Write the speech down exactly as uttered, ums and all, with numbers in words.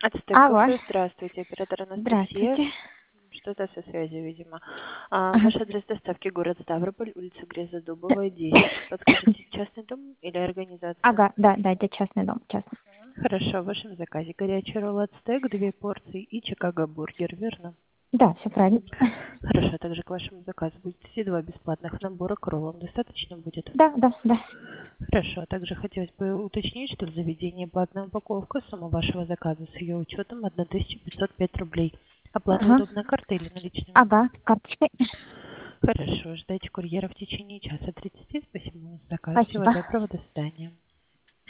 Ацтек Алло. кафе, здравствуйте, оператор Анастасия. Здравствуйте. Что-то со связью, видимо. А, Ага. ваш адрес доставки город Ставрополь, улица Грязодубовая, десять. Подскажите, частный дом или организация? Ага, да, да, это частный дом, частный. Хорошо, в вашем заказе горячий ролл ацтек, две порции и Чикаго бургер, верно? Да, все правильно. Хорошо, также к вашему заказу будет все два бесплатных набора к роллам. Достаточно будет? Да, да, да. Хорошо, а также хотелось бы уточнить, что в заведении платная упаковка, сумма вашего заказа с ее учетом тысяча пятьсот пять рублей. Оплата Ага. удобной картой или наличными? Ага, карточкой. Хорошо, ждайте курьера в течение часа тридцати. Спасибо за заказ. Всего Спасибо. доброго, до свидания.